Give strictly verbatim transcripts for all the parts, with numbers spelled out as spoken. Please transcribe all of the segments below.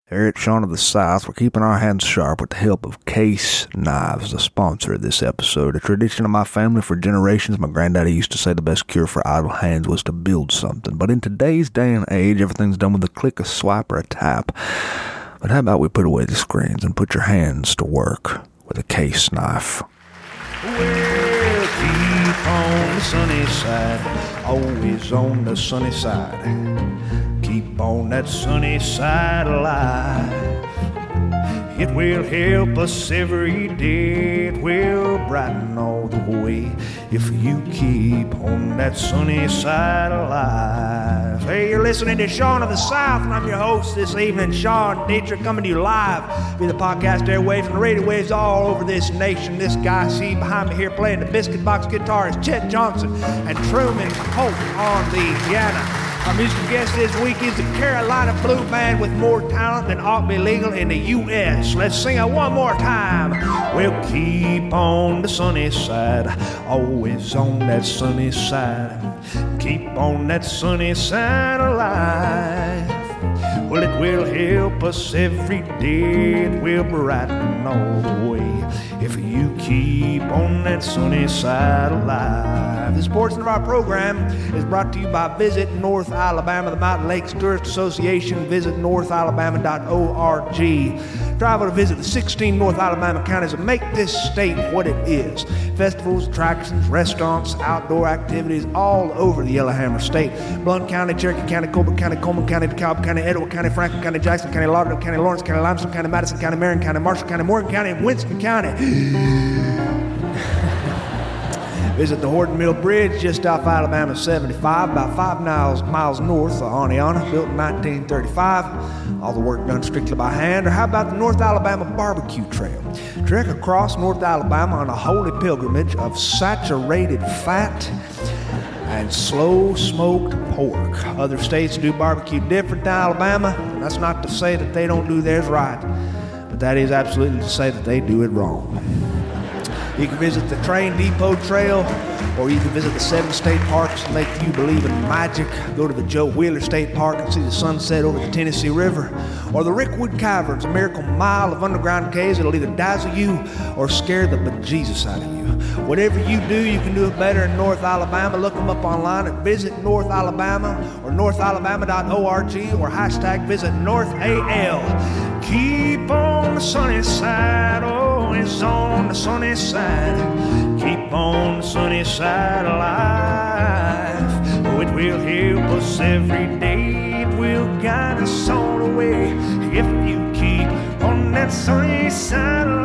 Here at Shaun of the South, we're keeping our hands sharp with the help of Case Knives, the sponsor of this episode. A tradition of my family for generations. My granddaddy used to say the best cure for idle hands was to build something. But in today's day and age, everything's done with a click, a swipe, or a tap. But how about we put away the screens and put your hands to work with a Case Knife? Well, keep on the sunny side, always on the sunny side. Keep on that sunny side of life. It will help us every day. It will brighten all the way if you keep on that sunny side of life. Hey, you're listening to Shaun of the South, and I'm your host this evening, Sean Dietrich, coming to you live via the podcast airwaves and the radio waves all over this nation. This guy, see behind me here playing the Biscuit Box guitar is Chet Johnson and Truman Holt on the piano. Our musical guest this week is the Carolina Blue Band with more talent than ought to be legal in the U S Let's sing it one more time. We'll keep on the sunny side, always on that sunny side. Keep on that sunny side of life. Well, it will help us every day. It will brighten all the way if you keep on that sunny side of life. This portion of our program is brought to you by Visit North Alabama, the Mountain Lakes Tourist Association. Visit north alabama dot org. Travel to visit the sixteen North Alabama counties and make this state what it is. Festivals, attractions, restaurants, outdoor activities all over the Yellowhammer State. Blount County, Cherokee County, Colbert County, Coleman County, DeKalb County, Edward County, Franklin County, Jackson County, Lauderdale County, Lawrence County, Limestone County, Madison County, Marion County, Marshall County, Morgan County, and Winston County. Visit the Horton Mill Bridge just off Alabama seventy-five, about five miles, miles north of Oneonta, built in nineteen thirty-five. All the work done strictly by hand. Or how about the North Alabama Barbecue Trail? Trek across North Alabama on a holy pilgrimage of saturated fat and slow smoked pork. Other states do barbecue different than Alabama. That's not to say that they don't do theirs right, but that is absolutely to say that they do it wrong. You can visit the Train Depot Trail, or you can visit the seven state parks and make you believe in magic. Go to the Joe Wheeler State Park and see the sunset over the Tennessee River. Or the Rickwood Caverns, a miracle mile of underground caves that'll either dazzle you or scare the bejesus out of you. Whatever you do, you can do it better in North Alabama. Look them up online at Visit North Alabama or north alabama dot org or hashtag Visit North A L. Keep on the sunny side, always on the sunny side. Keep on the sunny side of life. Oh, it will help us every day. It will guide us all the way if you keep on that sunny side of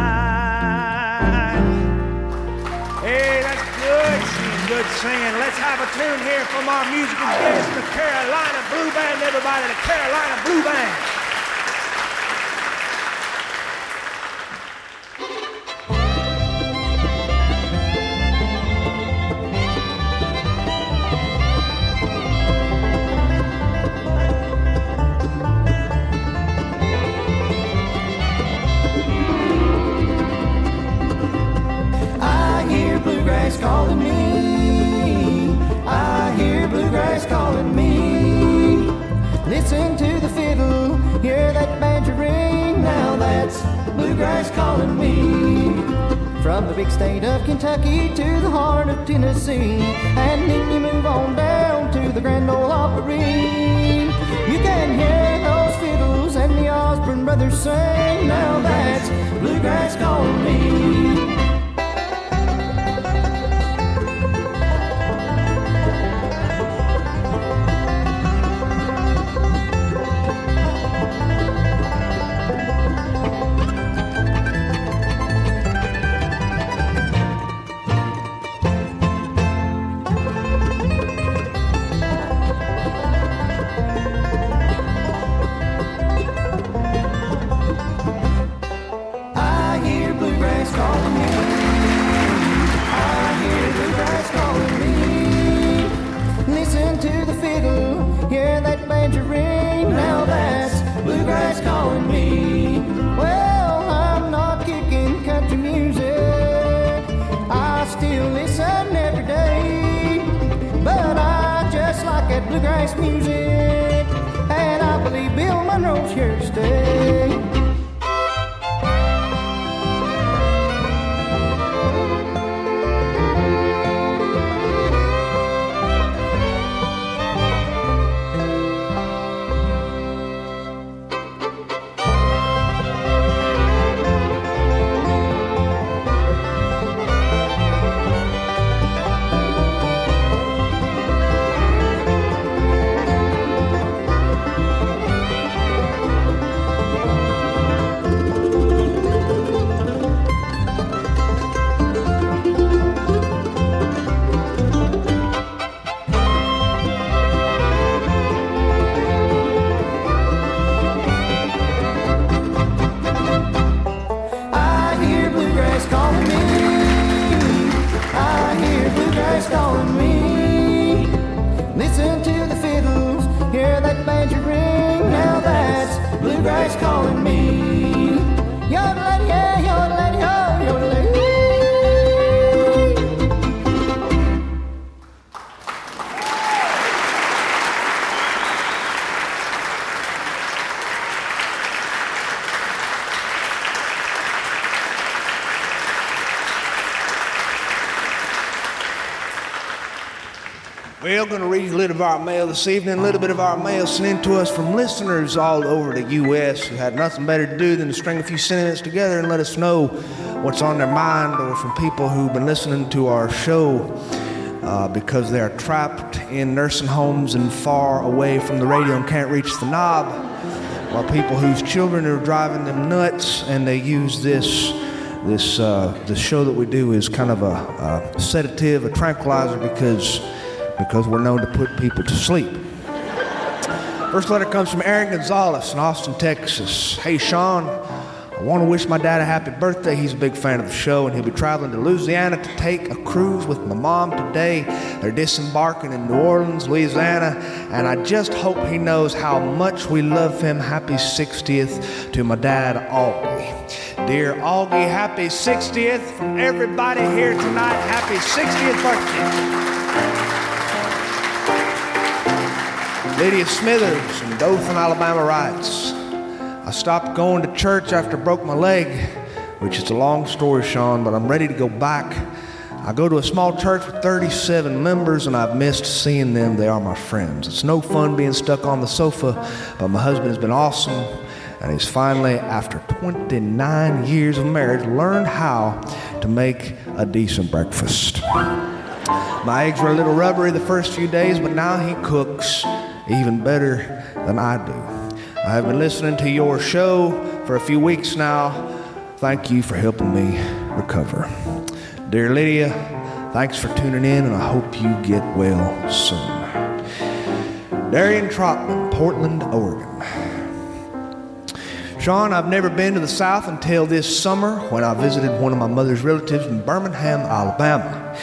life. Hey, that's good singing, good singing. Let's have a tune here from our musical guest, the Carolina Blue Band. Everybody, the Carolina Blue Band. Calling me, I hear bluegrass calling me. Listen to the fiddle, hear that banjo ring. Now that's bluegrass calling me. From the big state of Kentucky to the heart of Tennessee, and then you move on down to the Grand Ole Opry. You can hear those fiddles and the Osborne brothers sing. Now that's bluegrass calling me. Bluegrass music, and I believe Bill Monroe's here to stay. Calling me. Listen to the fiddles, hear that banjo ring. Now that's bluegrass calling me. Yodelay, yeah, yodelay, yo, yodelay. We're going to read a little of our mail this evening, a little bit of our mail sent in to us from listeners all over the U S who had nothing better to do than to string a few sentences together and let us know what's on their mind, or from people who've been listening to our show uh, because they are trapped in nursing homes and far away from the radio and can't reach the knob, or people whose children are driving them nuts and they use this this uh, the show that we do is kind of a, a sedative, a tranquilizer, because because we're known to put people to sleep. First letter comes from Aaron Gonzalez in Austin, Texas. Hey, Sean, I want to wish my dad a happy birthday. He's a big fan of the show, and he'll be traveling to Louisiana to take a cruise with my mom today. They're disembarking in New Orleans, Louisiana, and I just hope he knows how much we love him. Happy sixtieth to my dad, Augie. Dear Augie, happy sixtieth from everybody here tonight. Happy sixtieth birthday. Lydia Smithers in Dothan, Alabama writes, I stopped going to church after I broke my leg, which is a long story, Sean, but I'm ready to go back. I go to a small church with thirty-seven members, and I've missed seeing them. They are my friends. It's no fun being stuck on the sofa, but my husband has been awesome, and he's finally, after twenty-nine years of marriage, learned how to make a decent breakfast. My eggs were a little rubbery the first few days, but now he cooks even better than I do. I have been listening to your show for a few weeks now. Thank you for helping me recover. Dear Lydia, thanks for tuning in, and I hope you get well soon. Darian Trotman, Portland, Oregon. Sean, I've never been to the South until this summer when I visited one of my mother's relatives in Birmingham, Alabama.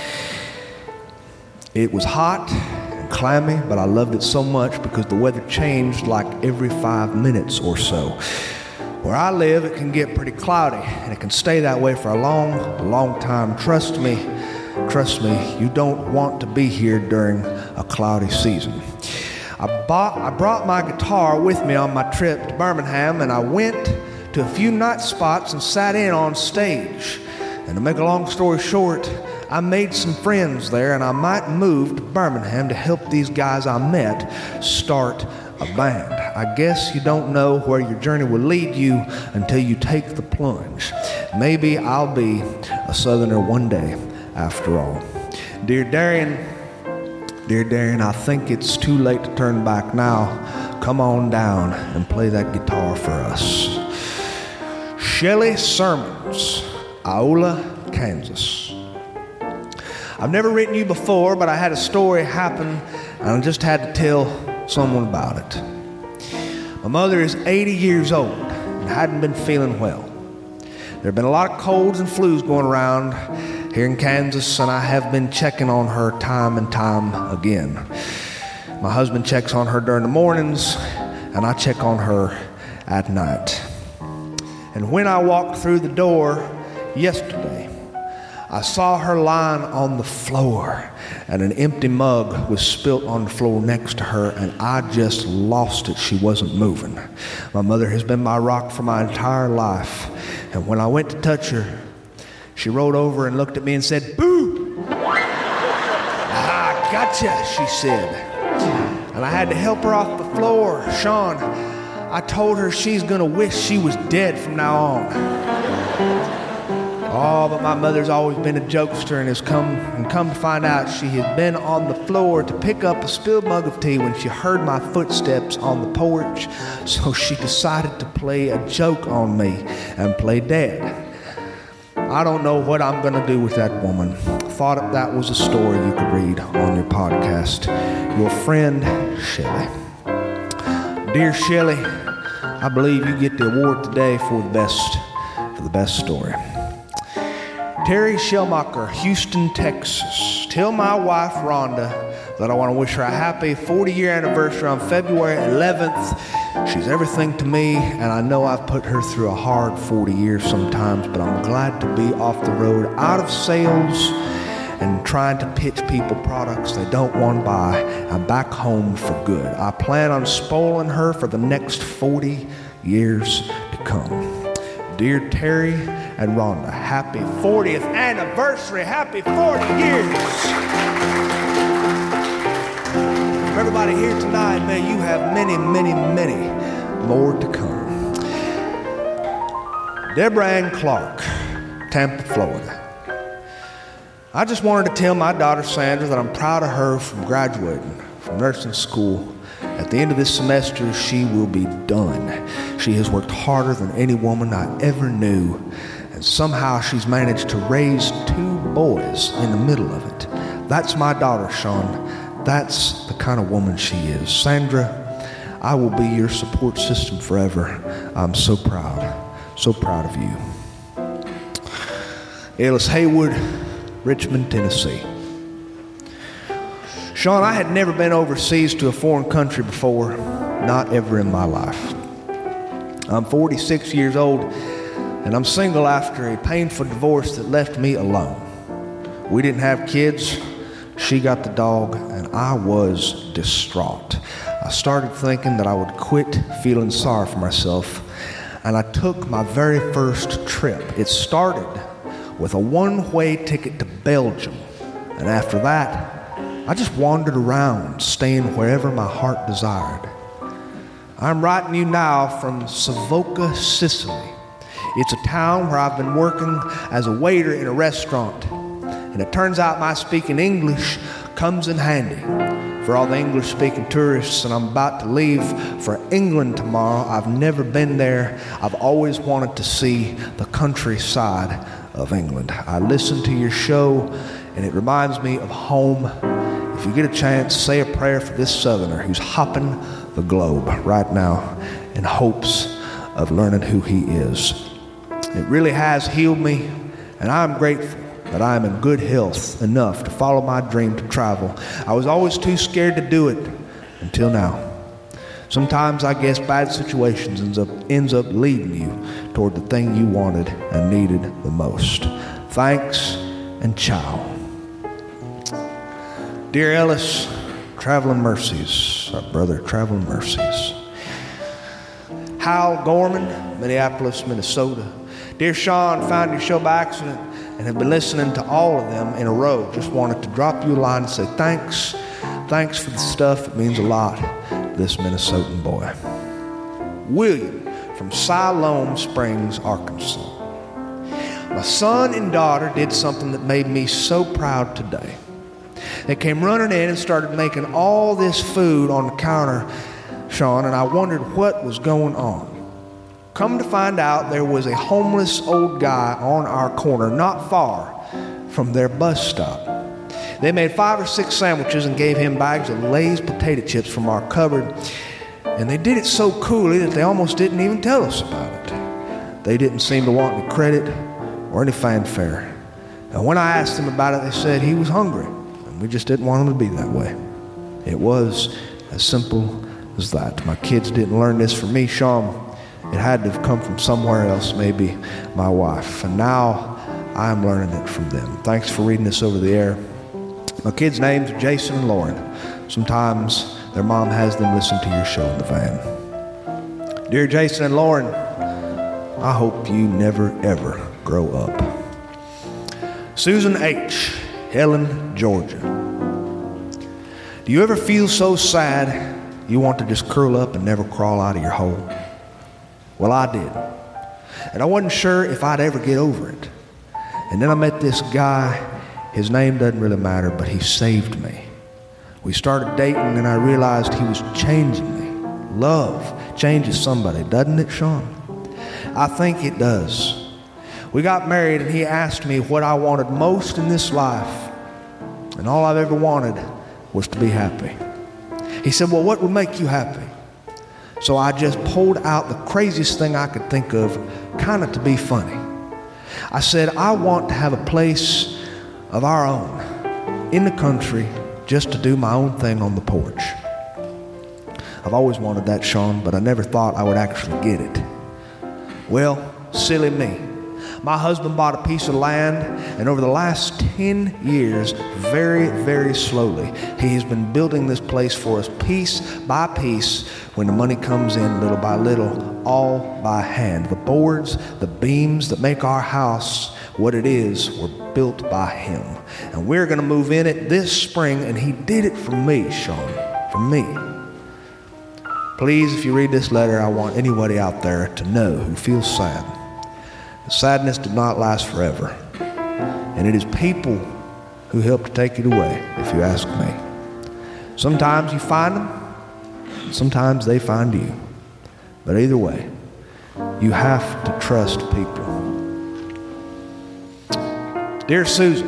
It was hot and clammy, but I loved it so much because the weather changed like every five minutes or so. Where I live, it can get pretty cloudy, and it can stay that way for a long, long time. Trust me, trust me, you don't want to be here during a cloudy season. I bought, I brought my guitar with me on my trip to Birmingham, and I went to a few night spots and sat in on stage. And to make a long story short, I made some friends there, and I might move to Birmingham to help these guys I met start a band. I guess you don't know where your journey will lead you until you take the plunge. Maybe I'll be a Southerner one day after all. Dear Darian, dear Darian, I think it's too late to turn back now. Come on down and play that guitar for us. Shelley Sermons, Iola, Kansas. I've never written you before, but I had a story happen, and I just had to tell someone about it. My mother is eighty years old and hadn't been feeling well. There have been a lot of colds and flus going around here in Kansas, and I have been checking on her time and time again. My husband checks on her during the mornings, and I check on her at night. And when I walked through the door yesterday, I saw her lying on the floor, and an empty mug was spilt on the floor next to her, and I just lost it. She wasn't moving. My mother has been my rock for my entire life, and when I went to touch her, she rolled over and looked at me and said, "Boo!" "I gotcha," she said. And I had to help her off the floor. Sean, I told her she's gonna wish she was dead from now on. Oh, but my mother's always been a jokester, and has come and come to find out she had been on the floor to pick up a spilled mug of tea when she heard my footsteps on the porch. So she decided to play a joke on me and play dead. I don't know what I'm gonna do with that woman. Thought that was a story you could read on your podcast. Your friend, Shelley. Dear Shelley, I believe you get the award today for the best, for the best story. Terry Shellmacher, Houston, Texas. Tell my wife, Rhonda, that I want to wish her a happy forty-year anniversary on February eleventh. She's everything to me, and I know I've put her through a hard forty years sometimes, but I'm glad to be off the road, out of sales, and trying to pitch people products they don't want to buy, and back home for good. I plan on spoiling her for the next forty years to come. Dear Terry and Rhonda, happy fortieth anniversary, happy forty years. From everybody here tonight, may you have many, many, many more to come. Deborah Ann Clark, Tampa, Florida. I just wanted to tell my daughter Sandra that I'm proud of her from graduating from nursing school. At the end of this semester, she will be done. She has worked harder than any woman I ever knew, and somehow she's managed to raise two boys in the middle of it. That's my daughter, Sean. That's the kind of woman she is. Sandra, I will be your support system forever. I'm so proud, so proud of you. Ellis Haywood, Richmond, Tennessee. Sean, I had never been overseas to a foreign country before, not ever in my life. I'm forty-six years old, and I'm single after a painful divorce that left me alone. We didn't have kids. She got the dog, and I was distraught. I started thinking that I would quit feeling sorry for myself, and I took my very first trip. It started with a one-way ticket to Belgium, and after that, I just wandered around, staying wherever my heart desired. I'm writing you now from Savoca, Sicily. It's a town where I've been working as a waiter in a restaurant, and it turns out my speaking English comes in handy for all the English-speaking tourists, and I'm about to leave for England tomorrow. I've never been there. I've always wanted to see the countryside of England. I listen to your show, and it reminds me of home. If you get a chance, say a prayer for this Southerner who's hopping the globe right now in hopes of learning who he is. It really has healed me, and I'm grateful that I am in good health enough to follow my dream to travel. I was always too scared to do it until now. Sometimes I guess bad situations ends up, ends up leading you toward the thing you wanted and needed the most. Thanks and ciao. Dear Ellis, traveling mercies, our brother, traveling mercies. Hal Gorman, Minneapolis, Minnesota. Dear Sean, found your show by accident and have been listening to all of them in a row. Just wanted to drop you a line and say thanks. Thanks for the stuff. It means a lot to this Minnesotan boy. William from Siloam Springs, Arkansas. My son and daughter did something that made me so proud today. They came running in and started making all this food on the counter, Sean, and I wondered what was going on. Come to find out, there was a homeless old guy on our corner, not far from their bus stop. They made five or six sandwiches and gave him bags of Lay's potato chips from our cupboard, and they did it so coolly that they almost didn't even tell us about it. They didn't seem to want any credit or any fanfare. And when I asked them about it, they said he was hungry. We just didn't want them to be that way. It was as simple as that. My kids didn't learn this from me, Sean. It had to have come from somewhere else, maybe my wife. And now I am learning it from them. Thanks for reading this over the air. My kids' names are Jason and Lauren. Sometimes their mom has them listen to your show in the van. Dear Jason and Lauren, I hope you never, ever grow up. Susan H., Helen, Georgia. Do you ever feel so sad you want to just curl up and never crawl out of your hole? Well, I did. And I wasn't sure if I'd ever get over it. And then I met this guy. His name doesn't really matter, but he saved me. We started dating, and I realized he was changing me. Love changes somebody, doesn't it, Sean? I think it does. We got married, and he asked me what I wanted most in this life. And all I've ever wanted was to be happy. He said, well, what would make you happy? So I just pulled out the craziest thing I could think of, kind of to be funny. I said, I want to have a place of our own in the country just to do my own thing on the porch. I've always wanted that, Sean, but I never thought I would actually get it. Well, silly me. My husband bought a piece of land, and over the last ten years, very, very slowly, he has been building this place for us piece by piece when the money comes in little by little, all by hand. The boards, the beams that make our house what it is were built by him. And we're going to move in it this spring, and he did it for me, Sean, for me. Please, if you read this letter, I want anybody out there to know who feels sad. The sadness did not last forever, and it is people who help to take it away, if you ask me. Sometimes you find them, sometimes they find you. But either way, you have to trust people. Dear Susan,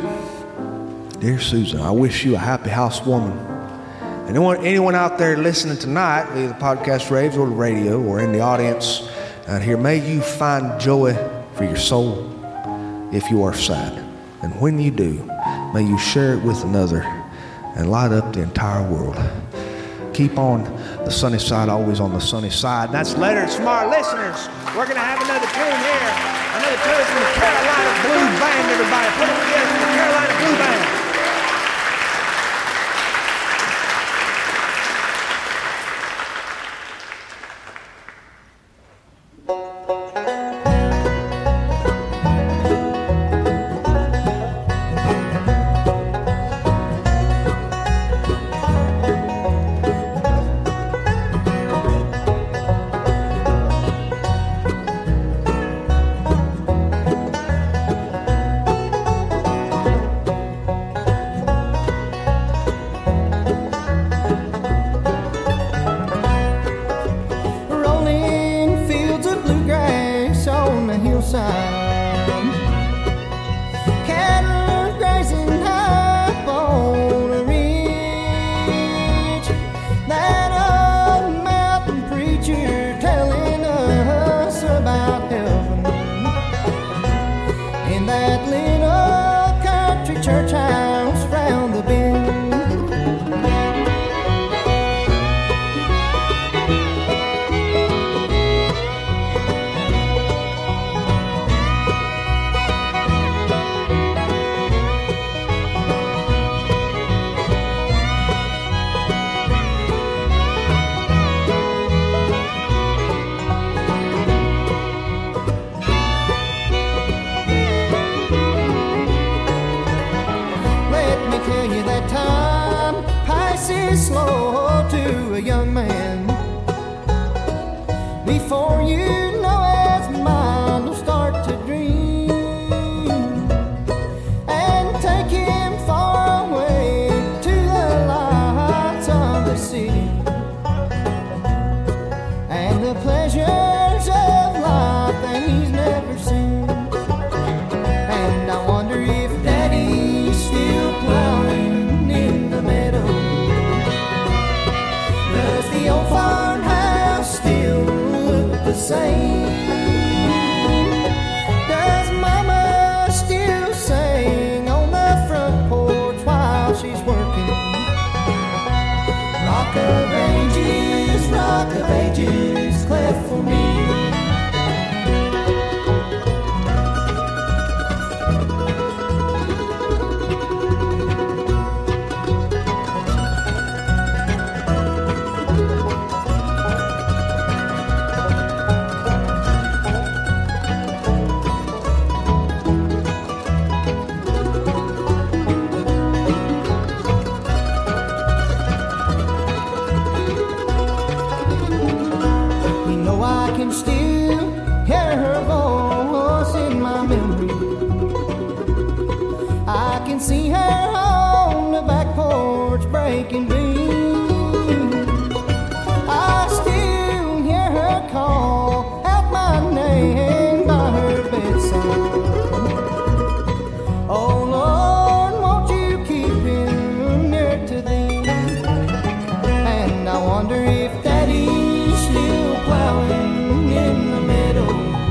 dear Susan, I wish you a happy housewarming. And anyone, anyone out there listening tonight, via the podcast raves or the radio or in the audience out here, may you find joy for your soul if you are sad. And when you do, may you share it with another and light up the entire world. Keep on the sunny side, always on the sunny side. And that's letters from our listeners. We're going to have another tune here. Another tune from the Carolina Blue Band, everybody. Put it together from the Carolina Blue Band. For me. can be. I still hear her call out my name by her bedside. Oh Lord, won't you keep him near to thee? And I wonder if Daddy's still plowing in the meadow.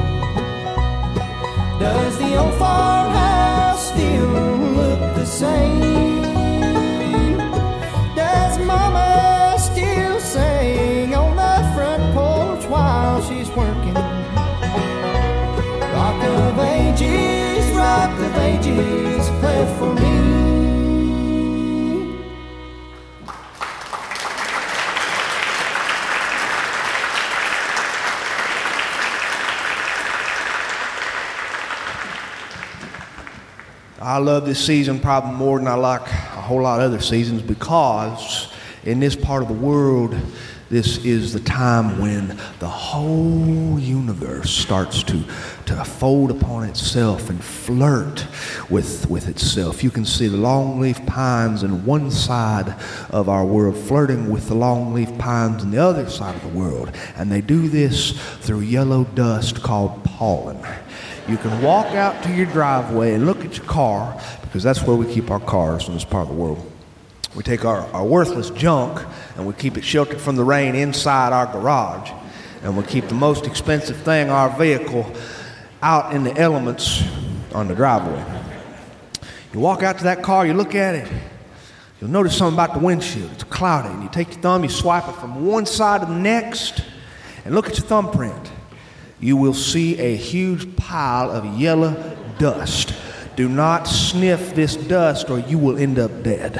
Does the old farmhouse still look the same? Does Mama still sing on the front porch while she's working? Rock of ages, rock of ages, play for me. I love this season probably more than I like a whole lot of other seasons, because in this part of the world, this is the time when the whole universe starts to, to fold upon itself and flirt with, with itself. You can see the longleaf pines on one side of our world flirting with the longleaf pines on the other side of the world. And they do this through yellow dust called pollen. You can walk out to your driveway and look at your car, because that's where we keep our cars in this part of the world. We take our, our worthless junk and we keep it sheltered from the rain inside our garage. And we keep the most expensive thing, our vehicle, out in the elements on the driveway. You walk out to that car, you look at it, you'll notice something about the windshield. It's cloudy, and you take your thumb, you swipe it from one side to the next, and look at your thumbprint. You will see a huge pile of yellow dust. Do not sniff this dust or you will end up dead.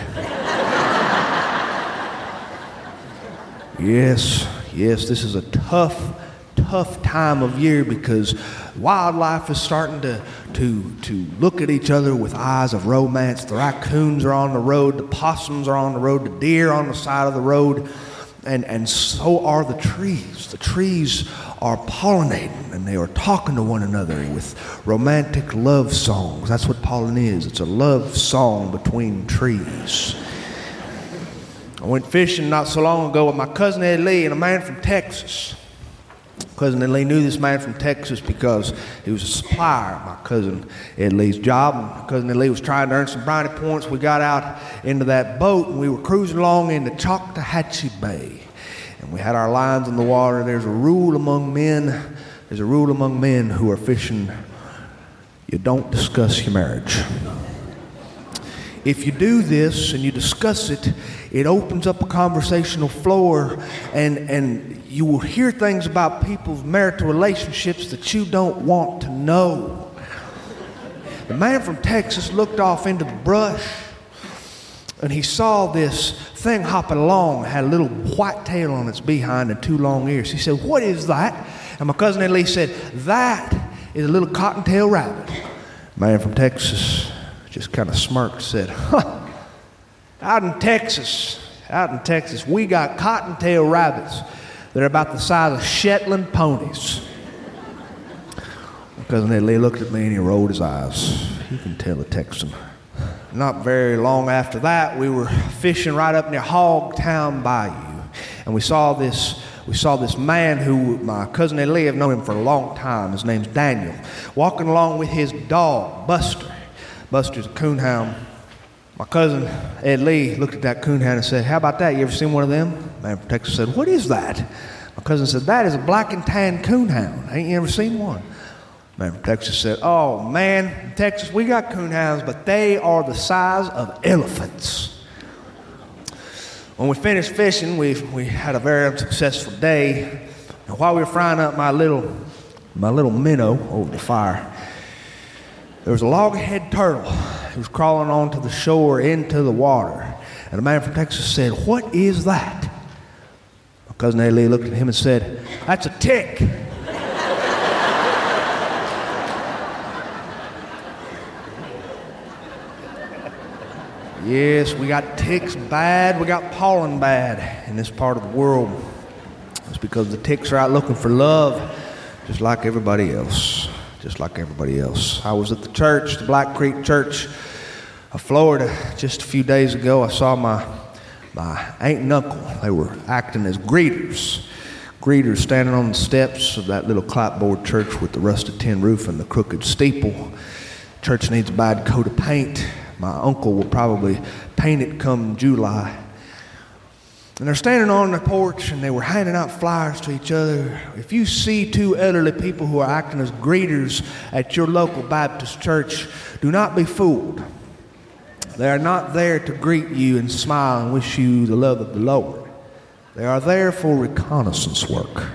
Yes, yes, this is a tough, tough time of year, because wildlife is starting to, to, to look at each other with eyes of romance. The raccoons are on the road, the possums are on the road, the deer are on the side of the road, and, and so are the trees. The trees are pollinating, and they are talking to one another with romantic love songs. That's what pollen is. It's a love song between trees. I went fishing not so long ago with my cousin Ed Lee and a man from Texas. Cousin Ed Lee knew this man from Texas because he was a supplier of my cousin Ed Lee's job. And my cousin Ed Lee was trying to earn some brownie points. We got out into that boat, and we were cruising along into Choctawhatchee Bay. And we had our lines in the water. There's a rule among men. There's a rule among men who are fishing. You don't discuss your marriage. If you do this and you discuss it, it opens up a conversational floor, and, and you will hear things about people's marital relationships that you don't want to know. The man from Texas looked off into the brush, and he saw this thing hopping along, had a little white tail on its behind and two long ears. He said, "What is that?" And my cousin Ed Lee said, "That is a little cottontail rabbit." The man from Texas just kind of smirked and said, "Huh, out in Texas, out in Texas, we got cottontail rabbits that are about the size of Shetland ponies." My cousin Ed Lee looked at me and he rolled his eyes. You can tell a Texan. Not very long after that, we were fishing right up near Hogtown Bayou, and we saw this we saw this man who my cousin Ed Lee have known him for a long time. His name's Daniel, walking along with his dog Buster. Buster's a coonhound. My cousin Ed Lee looked at that coonhound and said, "How about that? You ever seen one of them?" Man from Texas said, "What is that?" My cousin said, "That is a black and tan coonhound. Ain't you ever seen one?" Man from Texas said, "Oh man, in Texas we got coonhounds, but they are the size of elephants." When we finished fishing, we we had a very unsuccessful day. And while we were frying up my little my little minnow over the fire, there was a loggerhead turtle who was crawling onto the shore into the water. And the man from Texas said, "What is that?" My cousin Ed Lee looked at him and said, "That's a tick." Yes, we got ticks bad, we got pollen bad in this part of the world. It's because the ticks are out looking for love, just like everybody else. Just like everybody else. I was at the church, the Black Creek Church of Florida, just a few days ago. I saw my my aunt and uncle. They were acting as greeters. Greeters standing on the steps of that little clapboard church with the rusted tin roof and the crooked steeple. Church needs a bad coat of paint. My uncle will probably paint it come July. And they're standing on the porch and they were handing out flyers to each other. If you see two elderly people who are acting as greeters at your local Baptist church, do not be fooled. They are not there to greet you and smile and wish you the love of the Lord. They are there for reconnaissance work.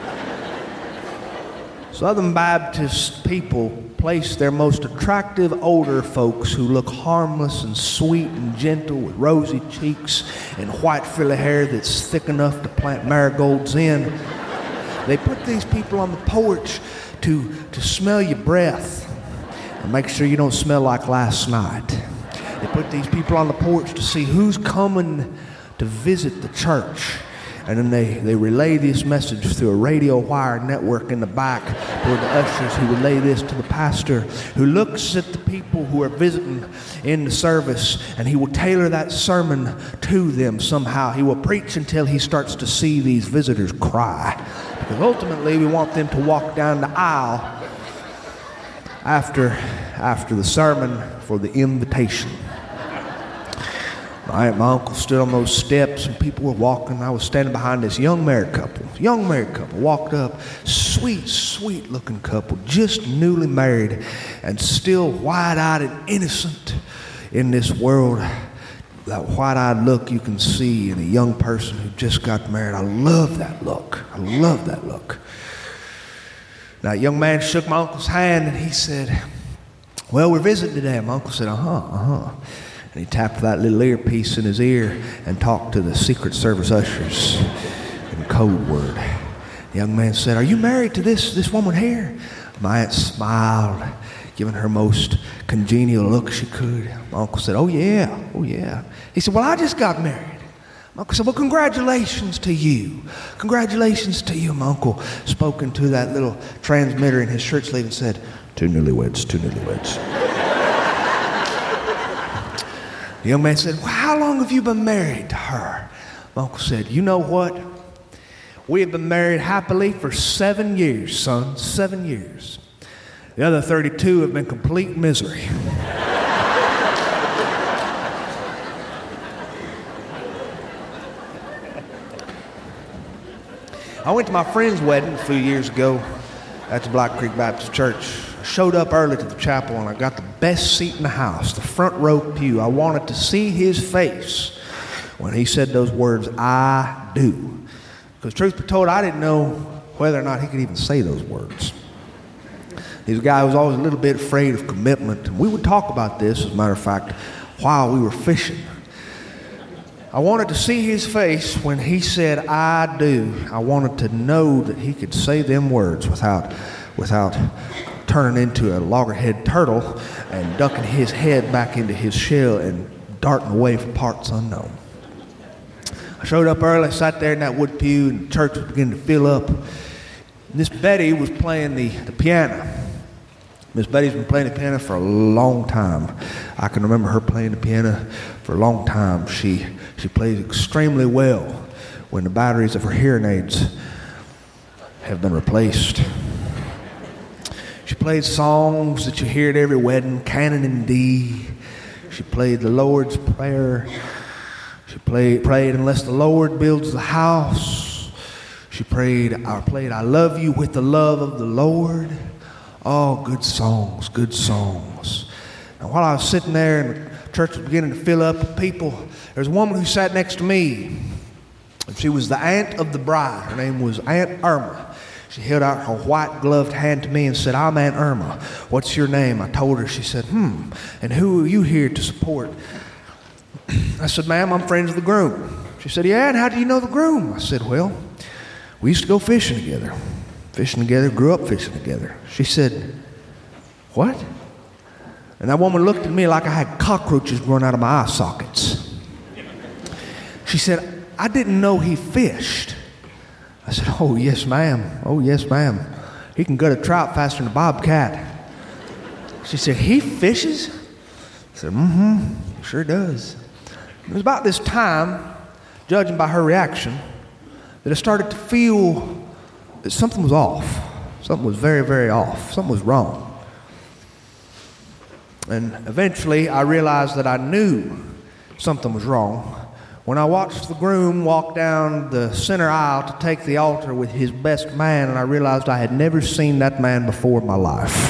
Southern Baptist people place their most attractive older folks who look harmless and sweet and gentle with rosy cheeks and white frilly hair that's thick enough to plant marigolds in. They put these people on the porch to, to smell your breath and make sure you don't smell like last night. They put these people on the porch to see who's coming to visit the church. And then they, they relay this message through a radio wire network in the back toward the ushers who relay this to the pastor, who looks at the people who are visiting in the service, and he will tailor that sermon to them somehow. He will preach until he starts to see these visitors cry. Because ultimately we want them to walk down the aisle after, after the sermon for the invitation. My aunt and my uncle stood on those steps and people were walking. I was standing behind this young married couple. Young married couple walked up. Sweet, sweet looking couple, just newly married and still wide-eyed and innocent in this world. That wide-eyed look you can see in a young person who just got married. I love that look. I love that look. Now, a young man shook my uncle's hand and he said, "Well, we're visiting today." My uncle said, "Uh-huh, uh-huh." And he tapped that little earpiece in his ear and talked to the Secret Service ushers in code word. The young man said, "Are you married to this, this woman here?" My aunt smiled, giving her most congenial look she could. My uncle said, "Oh yeah, oh yeah." He said, "Well, I just got married." My uncle said, "Well, congratulations to you. Congratulations to you." My uncle spoke into that little transmitter in his shirt sleeve and said, "Two newlyweds, two newlyweds." The young man said, "Well, how long have you been married to her?" My uncle said, "You know what? We have been married happily for seven years, son, seven years. The other thirty-two have been complete misery." I went to my friend's wedding a few years ago at the Black Creek Baptist Church. I showed up early to the chapel and I got the best seat in the house, the front row pew. I wanted to see his face when he said those words, "I do." Because truth be told, I didn't know whether or not he could even say those words. He's a guy who was always a little bit afraid of commitment. And we would talk about this, as a matter of fact, while we were fishing. I wanted to see his face when he said, "I do." I wanted to know that he could say them words without, without turning into a loggerhead turtle and ducking his head back into his shell and darting away for parts unknown. I showed up early, sat there in that wood pew, and the church was beginning to fill up. Miss Betty was playing the, the piano. Miss Betty's been playing the piano for a long time. I can remember her playing the piano for a long time. She she plays extremely well when the batteries of her hearing aids have been replaced. She played songs that you hear at every wedding, Canon in D. She played the Lord's Prayer. She played, prayed, "Unless the Lord builds the house." She prayed, I played, "I love you with the love of the Lord." Oh, good songs, good songs. And while I was sitting there and the church was beginning to fill up with people, there was a woman who sat next to me. She was the aunt of the bride. Her name was Aunt Irma. She held out her white gloved hand to me and said, "I'm Aunt Irma. What's your name?" I told her. She said, "Hmm, and who are you here to support?" I said, "Ma'am, I'm friends with the groom." She said, "Yeah, and how do you know the groom?" I said, "Well, we used to go fishing together. Fishing together, grew up fishing together." She said, "What?" And that woman looked at me like I had cockroaches growing out of my eye sockets. She said, "I didn't know he fished." I said, "Oh, yes, ma'am. Oh, yes, ma'am. He can gut a trout faster than a bobcat." She said, "He fishes?" I said, "Mm-hmm, sure does." It was about this time judging by her reaction, that I started to feel that something was off. Something was very, very off. Something was wrong. And eventually I realized that I knew something was wrong when I watched the groom walk down the center aisle to take the altar with his best man, and I realized I had never seen that man before in my life.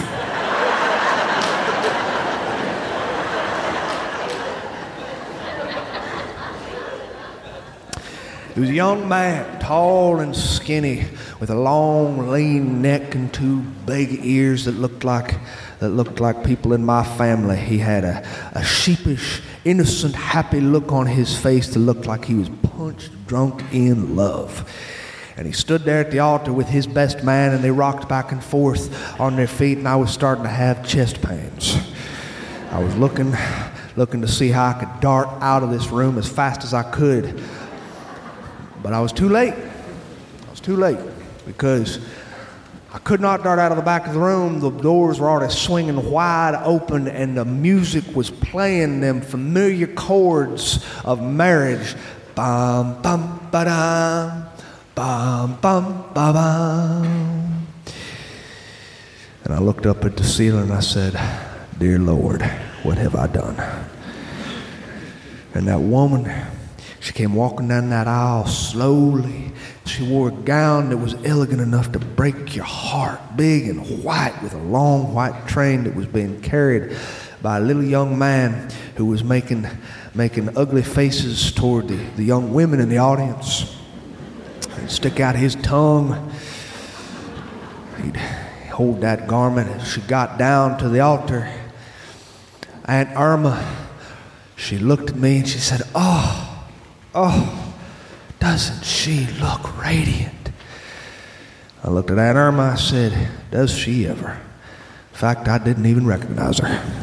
He was a young man, tall and skinny, with a long, lean neck and two big ears that looked like that looked like people in my family. He had a, a sheepish, innocent, happy look on his face that looked like he was punch drunk in love. And he stood there at the altar with his best man, and they rocked back and forth on their feet, and I was starting to have chest pains. I was looking, looking to see how I could dart out of this room as fast as I could. But I was too late. I was too late because I could not dart out of the back of the room. The doors were already swinging wide open, and the music was playing them familiar chords of marriage. Bum, bum, ba-dum, bum, bum, ba-bum. And I looked up at the ceiling and I said, "Dear Lord, what have I done?" And that woman, she came walking down that aisle slowly. She wore a gown that was elegant enough to break your heart, big and white with a long white train that was being carried by a little young man who was making making ugly faces toward the, the young women in the audience. He'd stick out his tongue. He'd hold that garment. As she got down to the altar, Aunt Irma, she looked at me and she said, "Oh, oh, doesn't she look radiant?" I looked at Aunt Irma, I said, "Does she ever?" In fact, I didn't even recognize her.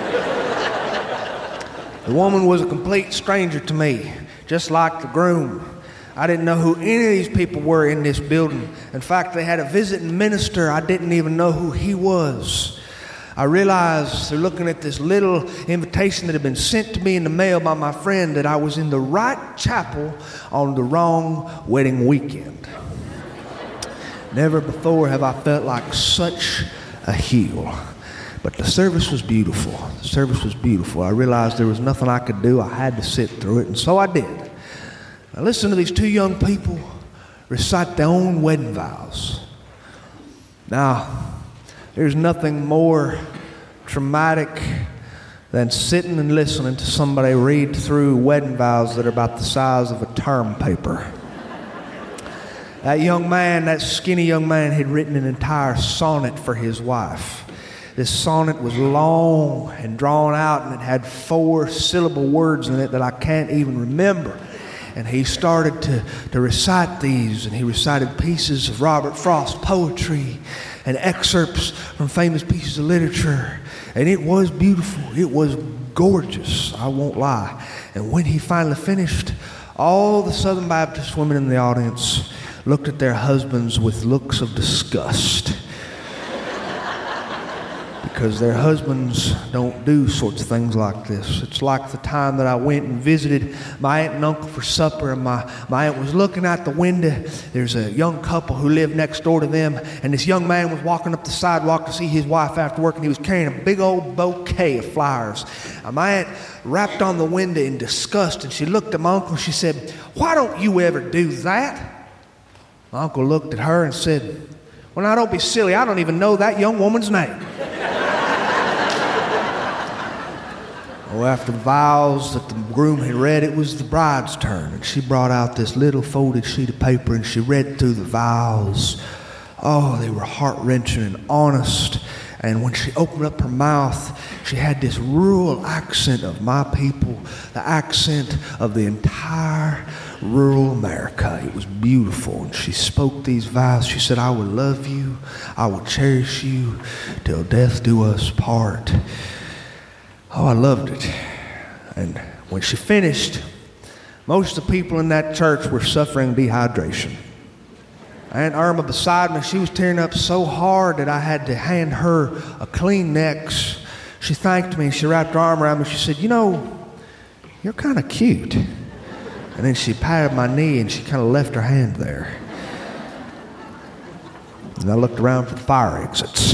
The woman was a complete stranger to me, just like the groom. I didn't know who any of these people were in this building. In fact, they had a visiting minister. I didn't even know who he was. I realized through looking at this little invitation that had been sent to me in the mail by my friend that I was in the right chapel on the wrong wedding weekend. Never before have I felt like such a heel. But the service was beautiful. The service was beautiful. I realized there was nothing I could do. I had to sit through it, and so I did. Now listen to these two young people recite their own wedding vows. Now, there's nothing more traumatic than sitting and listening to somebody read through wedding vows that are about the size of a term paper. That young man, that skinny young man, had written an entire sonnet for his wife. This sonnet was long and drawn out, and it had four syllable words in it that I can't even remember. And he started to, to recite these, and he recited pieces of Robert Frost poetry and excerpts from famous pieces of literature. And it was beautiful. It was gorgeous, I won't lie. And when he finally finished, all the Southern Baptist women in the audience looked at their husbands with looks of disgust. Because their husbands don't do sorts of things like this. It's like the time that I went and visited my aunt and uncle for supper, and my, my aunt was looking out the window. There's a young couple who lived next door to them, and this young man was walking up the sidewalk to see his wife after work, and he was carrying a big old bouquet of flowers. And my aunt rapped on the window in disgust, and she looked at my uncle and she said, "Why don't you ever do that?" My uncle looked at her and said, "Well, now don't be silly. I don't even know that young woman's name." Oh, after the vows that the groom had read, it was the bride's turn, and she brought out this little folded sheet of paper, and she read through the vows. Oh, they were heart-wrenching and honest, and when she opened up her mouth, she had this rural accent of my people, the accent of the entire rural America. It was beautiful, and she spoke these vows. She said, "I will love you, I will cherish you, till death do us part." Oh, I loved it. And when she finished, most of the people in that church were suffering dehydration. Aunt Irma beside me, she was tearing up so hard that I had to hand her a Kleenex. She thanked me and she wrapped her arm around me. She said, "You know, you're kind of cute." And then she patted my knee and she kind of left her hand there. And I looked around for the fire exits.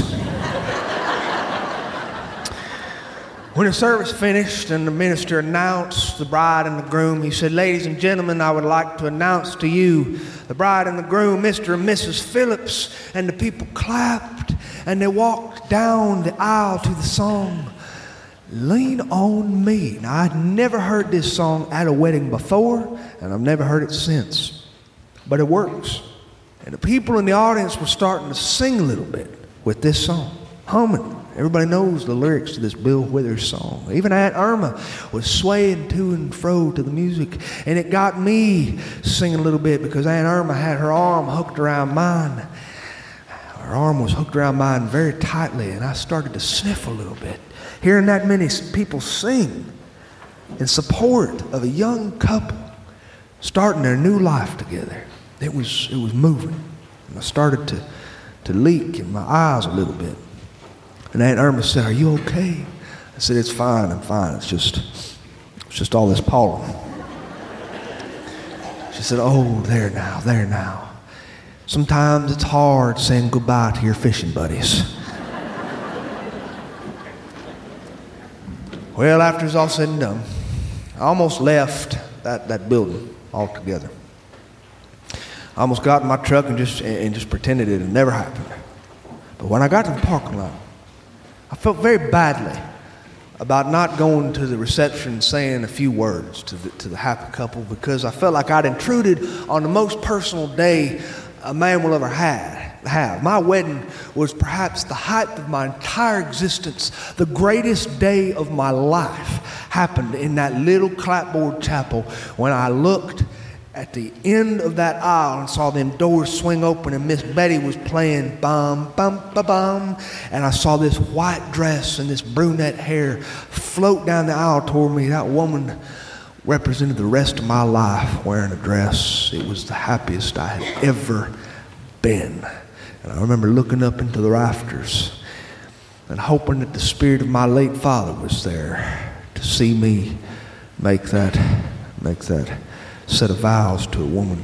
When the service finished and the minister announced the bride and the groom, he said, "Ladies and gentlemen, I would like to announce to you the bride and the groom, Mister and Missus Phillips." And the people clapped and they walked down the aisle to the song, "Lean on Me." Now, I'd never heard this song at a wedding before, and I've never heard it since. But it works. And the people in the audience were starting to sing a little bit with this song, humming. Everybody knows the lyrics to this Bill Withers song. Even Aunt Irma was swaying to and fro to the music. And it got me singing a little bit because Aunt Irma had her arm hooked around mine. Her arm was hooked around mine very tightly, and I started to sniff a little bit. Hearing that many people sing in support of a young couple starting their new life together, it was it was moving. And I started to, to leak in my eyes a little bit. And Aunt Irma said, "Are you okay?" I said, "It's fine, I'm fine. It's just, it's just all this pollen." She said, "Oh, there now, there now. Sometimes it's hard saying goodbye to your fishing buddies." Well, after it's all said and done, I almost left that, that building altogether. I almost got in my truck and just and just pretended it had never happened. But when I got to the parking lot, I felt very badly about not going to the reception and saying a few words to the, to the happy couple, because I felt like I'd intruded on the most personal day a man will ever have. have. My wedding was perhaps the height of my entire existence. The greatest day of my life happened in that little clapboard chapel when I looked at the end of that aisle and saw them doors swing open and Miss Betty was playing bum, bum, ba bum, and I saw this white dress and this brunette hair float down the aisle toward me. That woman represented the rest of my life wearing a dress. It was the happiest I had ever been. And I remember looking up into the rafters and hoping that the spirit of my late father was there to see me make that, make that set of vows to a woman.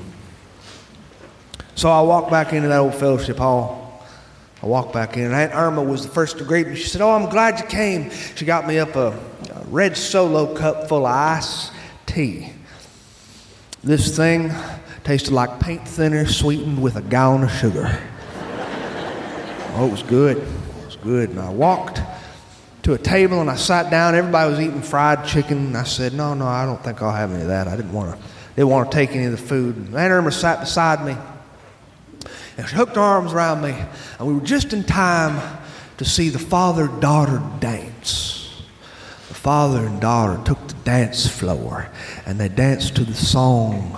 So I walked back into that old fellowship hall. I walked back in, and Aunt Irma was the first to greet me. She said, "Oh, I'm glad you came." She got me up a, a red Solo cup full of iced tea. This thing tasted like paint thinner sweetened with a gallon of sugar. Oh, it was good. It was good. And I walked to a table and I sat down. Everybody was eating fried chicken. And I said, no, no, I don't think I'll have any of that. I didn't want to didn't want to take any of the food. And Aunt Irma sat beside me, and she hooked her arms around me, and we were just in time to see the father-daughter dance. The father and daughter took the dance floor, and they danced to the song,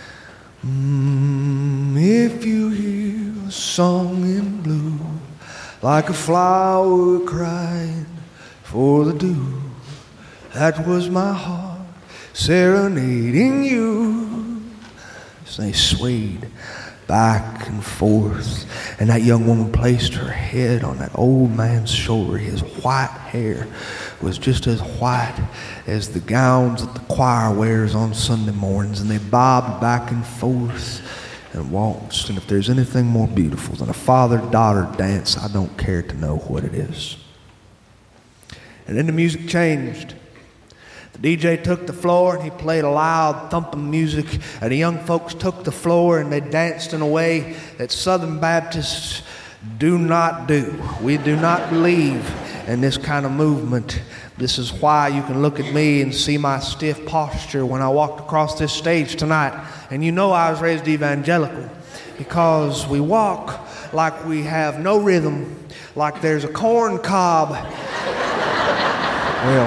mm, "If you hear a song in blue, like a flower crying for the dew, that was my heart serenading you." So they swayed back and forth, and that young woman placed her head on that old man's shoulder. His white hair was just as white as the gowns that the choir wears on Sunday mornings, and they bobbed back and forth and waltzed. And if there's anything more beautiful than a father-daughter dance, I don't care to know what it is. And then the music changed. The D J took the floor and he played a loud thumping music, and the young folks took the floor and they danced in a way that Southern Baptists do not do. We do not believe in this kind of movement. This is why you can look at me and see my stiff posture when I walked across this stage tonight. And you know I was raised evangelical, because we walk like we have no rhythm, like there's a corn cob. Well,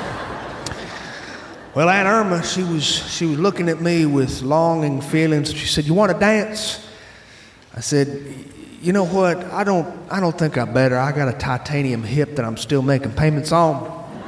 well, Aunt Irma, she was she was looking at me with longing feelings. She said, "You want to dance?" I said, "You know what? I don't I don't think I better. I got a titanium hip that I'm still making payments on."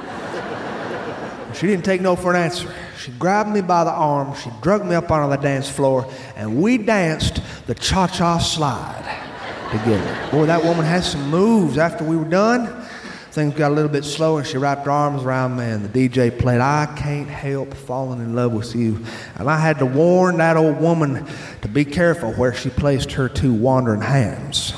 She didn't take no for an answer. She grabbed me by the arm, she dragged me up onto the dance floor, and we danced the cha-cha slide together. Boy, that woman had some moves after we were done. things got a little bit slower, and she wrapped her arms around me, and the D J played I Can't Help Falling in Love with You. And I had to warn that old woman to be careful where she placed her two wandering hands.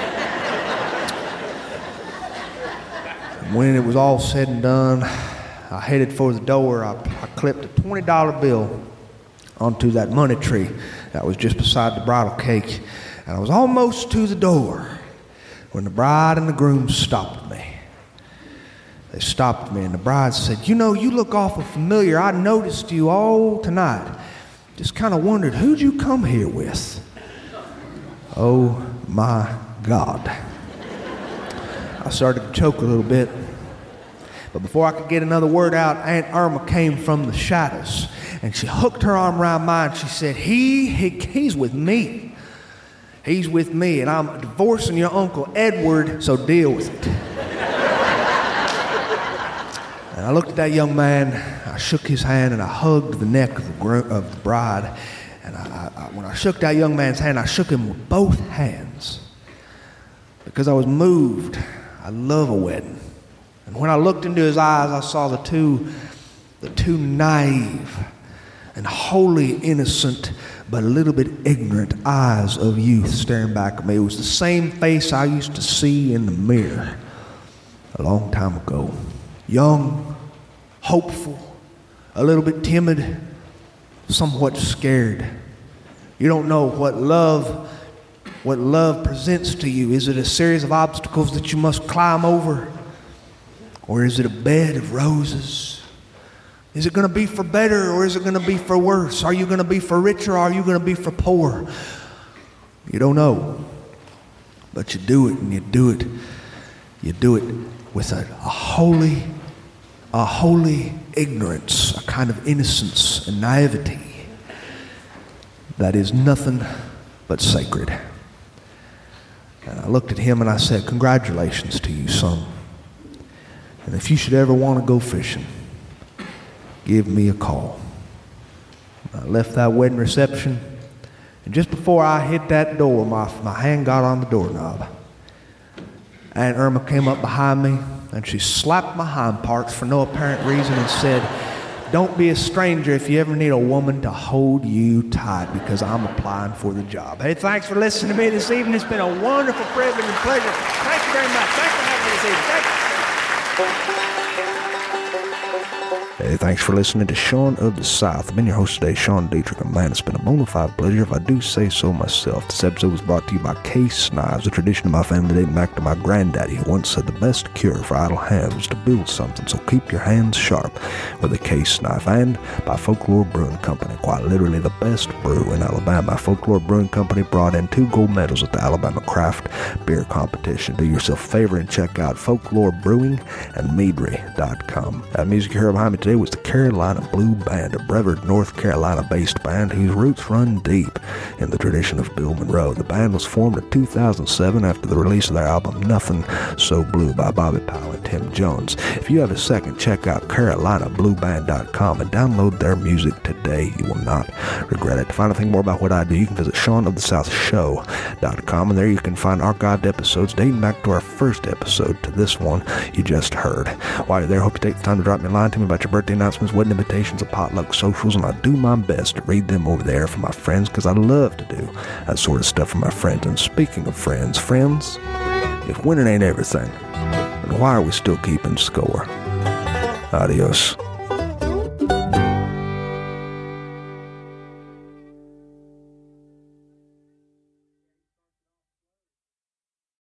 And when it was all said and done, I headed for the door. I, I clipped a twenty dollar bill onto that money tree that was just beside the bridal cake. And I was almost to the door when the bride and the groom stopped me. They stopped me, and the bride said, "You know, you look awful familiar. I noticed you all tonight. Just kind of wondered, who'd you come here with?" Oh, my God. I started to choke a little bit. But before I could get another word out, Aunt Irma came from the shadows, and she hooked her arm around mine. She said, he, he he's with me. He's with me, and I'm divorcing your Uncle Edward, so deal with it. And I looked at that young man, I shook his hand, and I hugged the neck of the, gro- of the bride. And I, I, when I shook that young man's hand, I shook him with both hands because I was moved. I love a wedding. And when I looked into his eyes, I saw the two, the two naive and wholly innocent, but a little bit ignorant eyes of youth staring back at me. It was the same face I used to see in the mirror a long time ago. Young, hopeful, a little bit timid, somewhat scared. You don't know what love, what love presents to you. Is it a series of obstacles that you must climb over? Or is it a bed of roses? Is it going to be for better, or is it going to be for worse? Are you going to be for richer, or are you going to be for poor? You don't know. But you do it, and you do it. You do it with a, a holy, a holy ignorance, a kind of innocence and naivety that is nothing but sacred. And I looked at him and I said, "Congratulations to you, son. And if you should ever want to go fishing, give me a call." I left that wedding reception, and just before I hit that door, my, my hand got on the doorknob. Aunt Irma came up behind me, and she slapped my hind parts for no apparent reason and said, "Don't be a stranger if you ever need a woman to hold you tight, because I'm applying for the job." Hey, thanks for listening to me this evening. It's been a wonderful privilege and pleasure. Thank you very much. Thanks for having me this evening. Thank you. Hey, thanks for listening to Sean of the South. I've been your host today, Sean Dietrich, and man, it's been a bona fide pleasure if I do say so myself. This episode was brought to you by Case Knives, a tradition of my family dating back to my granddaddy, who once said the best cure for idle hands was to build something, so keep your hands sharp with a case knife. And by Folklore Brewing Company, quite literally the best brew in Alabama. Folklore Brewing Company brought in two gold medals at the Alabama Craft Beer Competition. Do yourself a favor and check out folklore brewing and meadery dot com. That music you heard behind me today was the Carolina Blue Band, a Brevard, North Carolina-based band whose roots run deep in the tradition of Bill Monroe. The band was formed in two thousand seven after the release of their album Nothing So Blue by Bobby Powell and Tim Jones. If you have a second, check out carolina blue band dot com and download their music today. You will not regret it. To find anything more about what I do, you can visit sean of the south show dot com, and there you can find archived episodes dating back to our first episode to this one you just heard. While you're there, hope you take the time to drop me a line to me about your birthday announcements, wedding invitations, and potluck socials, and I do my best to read them over there for my friends, because I love to do that sort of stuff for my friends. And speaking of friends, friends, if winning ain't everything, then why are we still keeping score? Adios.